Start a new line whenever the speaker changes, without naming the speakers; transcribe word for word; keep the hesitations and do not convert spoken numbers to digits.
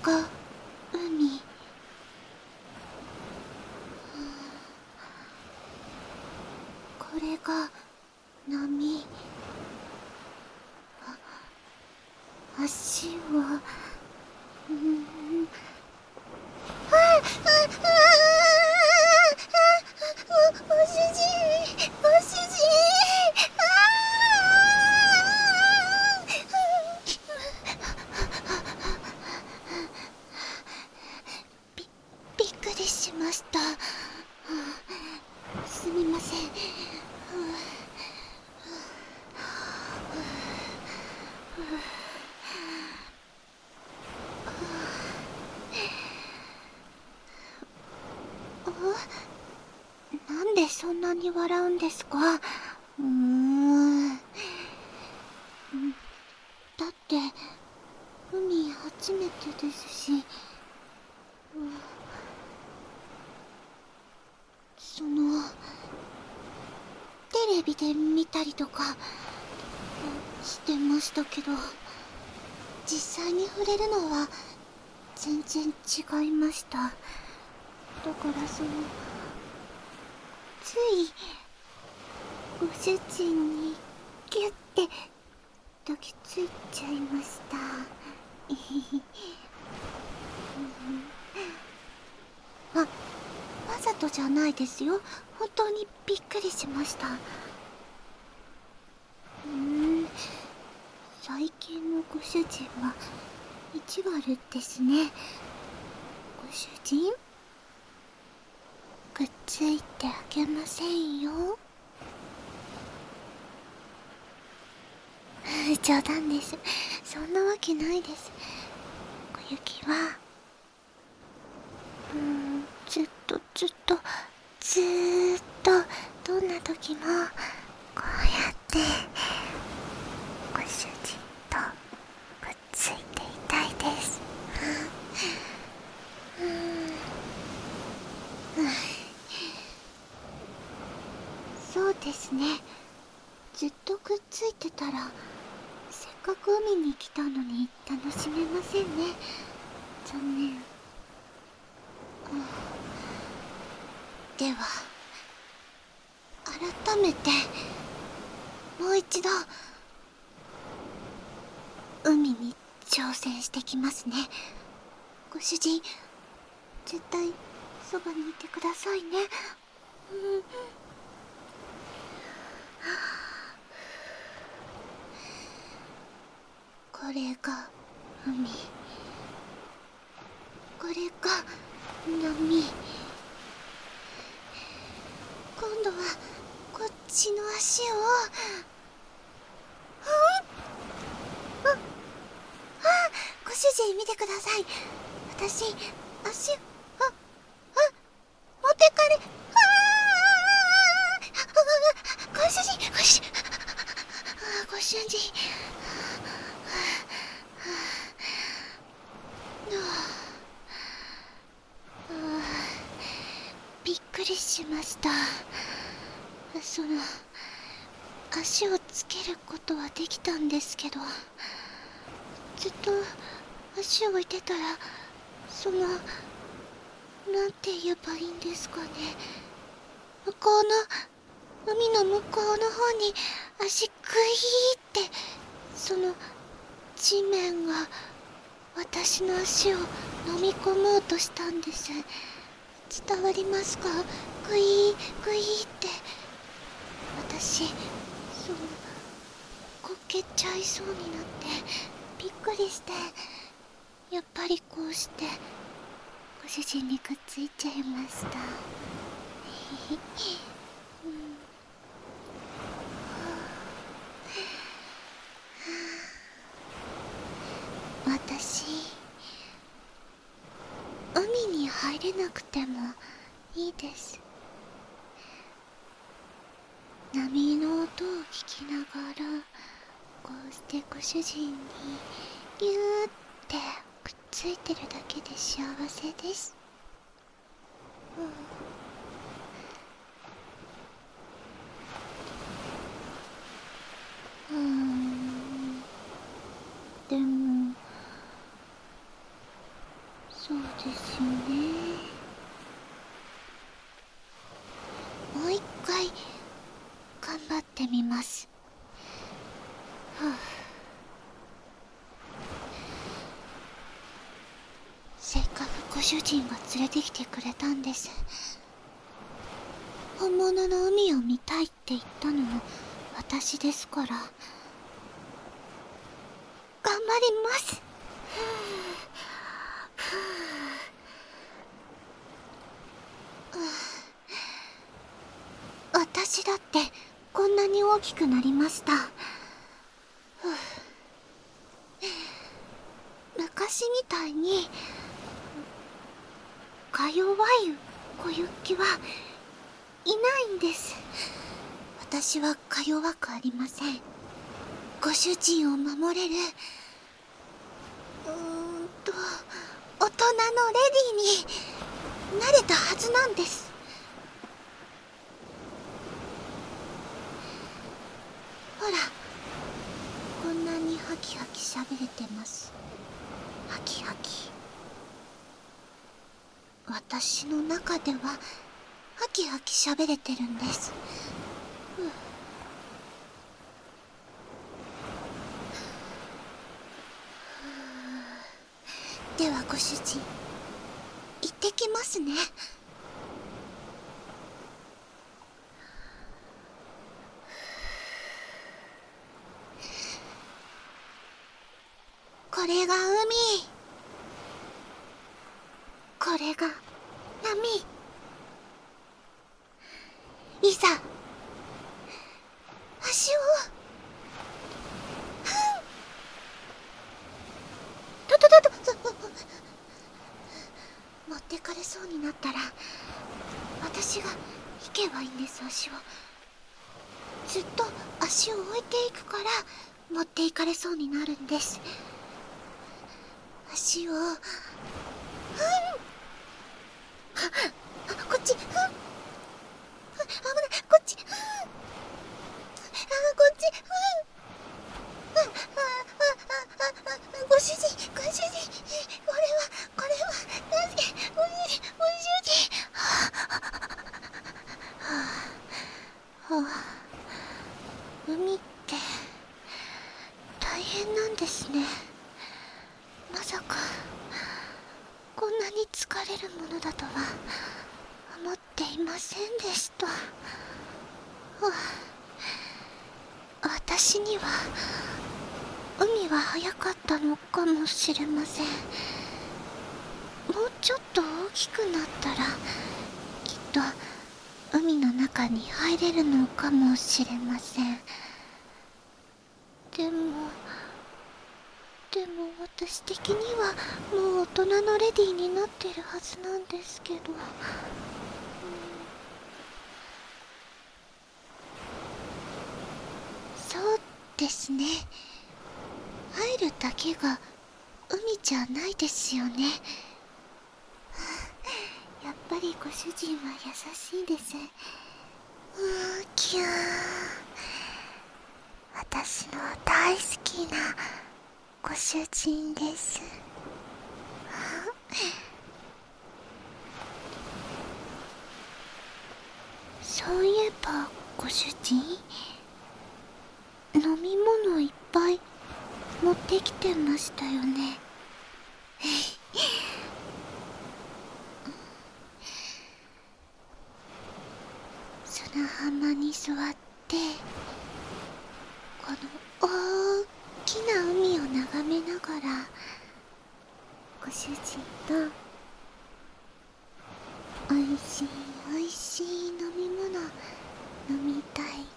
が海。これが波。足はうーんああああご主人ご主人あびびっくりしました。すみません。なんでそんなに笑うんですか？うーん。だって海初めてですし、そのテレビで見たりとかしてましたけど、実際に触れるのは全然違いました。だからそのついご主人にギュッて抱きついちゃいました。あ、わざとじゃないですよ。本当にびっくりしました。うーん、最近のご主人は意地悪ですね。ご主人、くっついてあげませんよ。冗談です。そんなわけないです。小雪はうーんずっとずっとずーっとどんな時もこうやってご主人とくっついていたいです。そうですね。ずっとくっついてたらせっかく海に来たのに楽しめませんね。残念。では改めてもう一度海に挑戦してきますね。ご主人、絶対そばにいてくださいね。うん、これが海、これが波。今度はこっちの足を。ああ、ご主人見てください。私足、ああ、持ってかれ、ああ、ご主人ご主人ご主人、びっくりしました。その足をつけることはできたんですけど、ずっと足を置いてたら、そのなんて言えばいいんですかね、向こうの海の向こうの方に足グイーって、その地面が私の足を飲み込もうとしたんです。伝わりますか？グイーグイーって。私そのこけちゃいそうになってびっくりして、やっぱりこうしてご主人にくっついちゃいました。うん、私、海に入れなくてもいいです。波の音を聞きながら、こうしてご主人にギューってくっついてるだけで幸せです。うん、うーんでもてみます。ふう。せっかくご主人が連れてきてくれたんです。本物の海を見たいって言ったのも私ですから。頑張ります。ふう。ふう。私だってこんなに大きくなりました。ふう。昔みたいにか弱い小雪はいないんです。私はか弱くありません。ご主人を守れるうーんと大人のレディーになれたはずなんです。ほら、こんなにハキハキ喋れてます。ハキハキ。私の中ではハキハキ喋れてるんです。ふう。ではご主人、行ってきますね。これが海、これが波。いざ足をふんとととと持ってかれそうになったら私が引けばいいんです。足をずっと足を置いていくから持っていかれそうになるんです。足をふん、こっち、ふん、危ない、こっち、ふん、あ、こっち、ふん、あ、あ、あ、あ、あ、ご主人、ご主人、これは、これは、なぜ、ご主人、ご主人、はあ、はあ、海って大変なんですね。まさかこんなに疲れるものだとは思っていませんでした。はあ、私には海は早かったのかもしれません。もうちょっと大きくなったらきっと海の中に入れるのかもしれません。でもでも私的にはもう大人のレディーになってるはずなんですけど、うん、そうですね。入るだけが海じゃないですよね。やっぱりご主人は優しいです。うーきゅー、私の大好きなご主人です。そういえばご主人、飲み物いっぱい持ってきてましたよね。砂浜に座ってこの大きな海を眺めながらご主人とおいしいおいしい飲み物飲みたい